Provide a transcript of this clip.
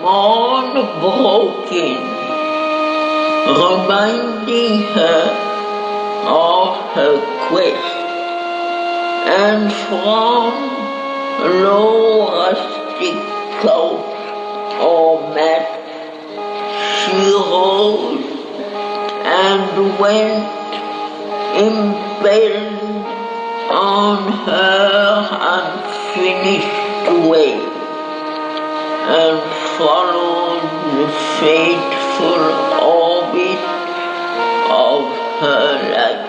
broken, reminding her of her quest, and from low rustic couch or mat she rose and went impelled on her unfinished way, and followed the fateful orbit of her life.